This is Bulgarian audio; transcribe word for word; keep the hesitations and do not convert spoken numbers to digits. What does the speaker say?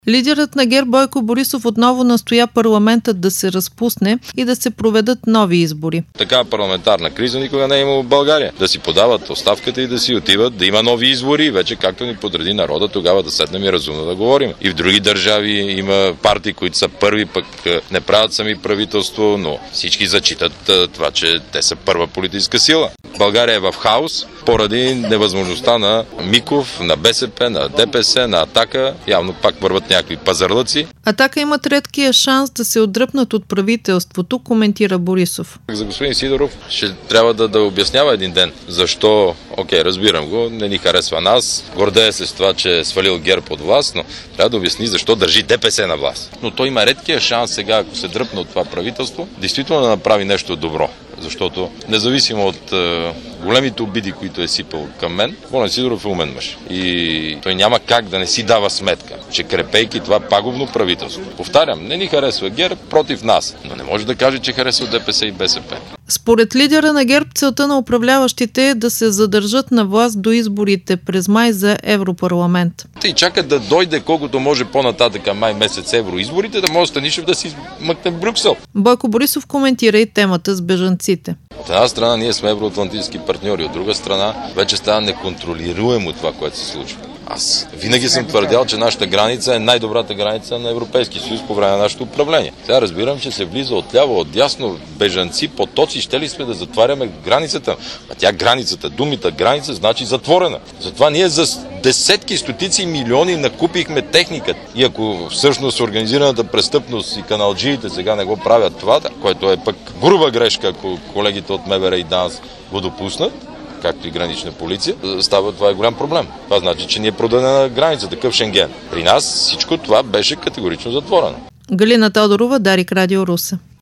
Лидерът на ГЕРБ Бойко Борисов отново настоя парламентът да се разпусне и да се проведат нови избори. Такава парламентарна криза никога не е имало в България. Да си подават оставката и да си отиват, да има нови избори. Вече както ни подреди народа, тогава да седнем и разумно да говорим. И в други държави има партии, които са първи, пък не правят сами правителство, но всички зачитат това, че те са първа политическа сила. България е в хаос поради невъзможността на Миков, на БСП, на ДПС, на Атака. Явно пак върват някакви пазарлъци. Атака имат редкия шанс да се отдръпнат от правителството, коментира Борисов. За господин Сидоров ще трябва да, да обяснява един ден защо, окей, разбирам го, не ни харесва нас, гордее се с това, че е свалил ГЕРБ от власт, но трябва да обясни защо държи ДПС на власт. Но той има редкия шанс сега, ако се дръпне от това правителство, действително да направи нещо добро. Защото независимо от е, големите обиди, които е сипал към мен, Волен Сидоров е умен мъж. И той няма как да не си дава сметка, че крепейки това пагубно правителство. Повтарям, не ни харесва ГЕРБ, против нас. Но не може да каже, че харесва ДПС и БСП. Според лидера на ГЕРБ, целта на управляващите е да се задържат на власт до изборите през май за Европарламент. И чакат да дойде колкото може по-нататък май месец евроизборите, да може Станишев да си мъкне в Брюксел. Бойко Борисов коментира и темата с бежанците. От една страна ние сме евроатлантически партньори, от друга страна вече става неконтролируемо това, което се случва. Аз винаги съм твърдял, че нашата граница е най-добрата граница на Европейския съюз по време на нашето управление. Сега разбирам, че се влиза отляво, отдясно, бежанци, потоци, ще ли сме да затваряме границата? А тя границата, думата граница значи затворена. Затова ние за десетки, стотици милиони накупихме техника. И ако всъщност организираната престъпност и каналджиите сега не го правят това, което е пък груба грешка, ако колегите от МВР и ДАНС го допуснат, както и гранична полиция, става това е голям проблем. Това значи, че ни е продадена граница, такъв Шенген. При нас всичко това беше категорично затворено. Галина Тодорова, Дарик, Радио Русе.